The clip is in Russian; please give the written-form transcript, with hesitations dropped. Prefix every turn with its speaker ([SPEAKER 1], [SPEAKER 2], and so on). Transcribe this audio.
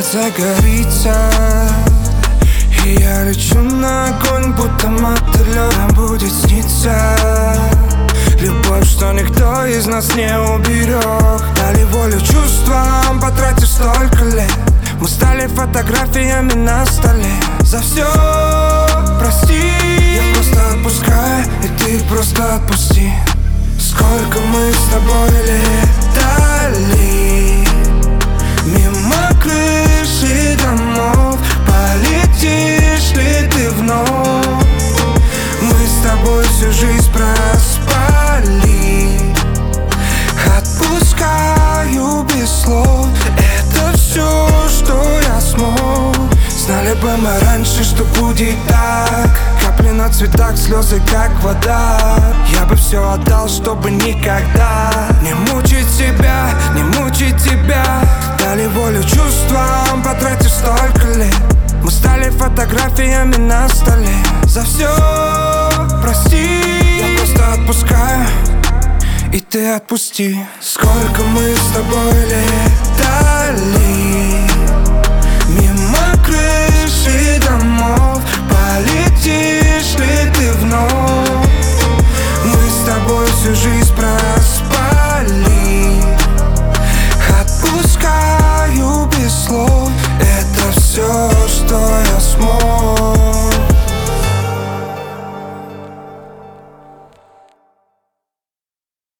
[SPEAKER 1] загорится, и я лечу на огонь, будто мотылёк. Нам будет сниться любовь, что никто из нас не уберег. Дали волю чувствам, потратив столько лет. Мы стали фотографиями на столе. За все прости, я просто отпускаю, и ты просто отпусти. Сколько мы с тобой летали мимо крыши домов, полетишь ли ты вновь? Мы с тобой всю жизнь проспали. Отпускаю без слов, это все, что я смог. Знали бы мы раньше, что будет так. Капли на цветах, слезы как вода. Я бы все отдал, чтобы никогда не мучить себя, не мучить тебя. Дали волю чувствам, потратив столько лет. Мы стали фотографиями на столе. За все прости, я просто отпускаю, и ты отпусти. Сколько мы с тобой летали мимо крыши домов, полетим